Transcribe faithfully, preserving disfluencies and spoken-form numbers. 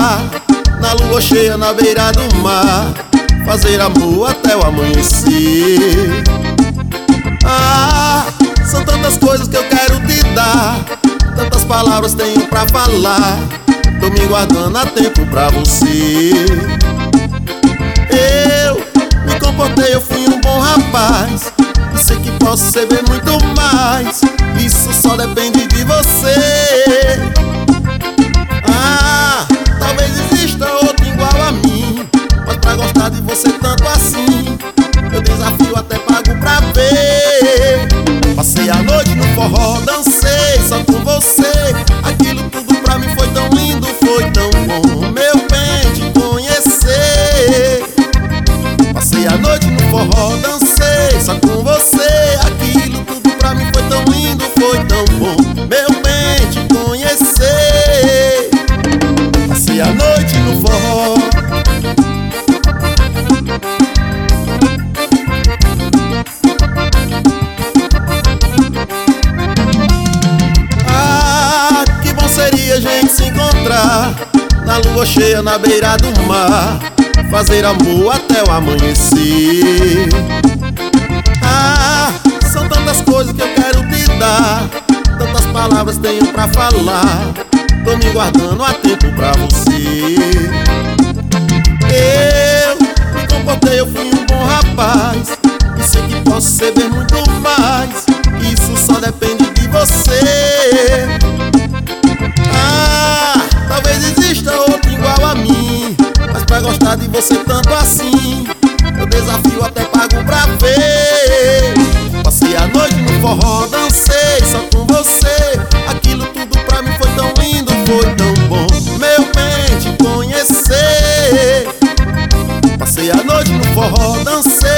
rapaz, na lua cheia na beira do mar, fazer amor até o amanhecer. Ah, são tantas coisas que eu quero te dar, tantas palavras tenho pra falar, tô me guardando a tempo pra você. Eu me comportei, eu fui um bom rapaz, e sei que posso ser bem muito mais, isso só depende de você. Ah, talvez exista outro igual a mim, mas pra gostar de você tanto assim, eu desafio até pago pra ver. Passei a noite no forró, dancei só com você, aquilo tudo pra mim foi tão lindo, foi tão bom, meu bem, te conhecer. Passei a noite no forró, dancei só com você, aquilo tudo pra mim foi tão lindo, foi tão bom, meu bem, te conhecer. Passei a noite no forró. Ah, que bom seria a gente se encontrar na lua cheia na beira do mar, fazer amor até o amanhecer. Ah, são tantas coisas que eu quero te dar, tantas palavras tenho pra falar, tô me guardando a tempo pra você. Eu me comportei, eu fui um bom rapaz, e sei que posso ser bem muito mais, isso só depende de você. Ah, talvez exista outro igual a mim, mas pra gostar de você tanto assim, eu desafio até pago pra ver. Passei a noite no forró, dancei só com você, aquilo tudo pra mim foi tão lindo, foi tão bom, meu bem, te conhecer. Passei a noite no forró, dancei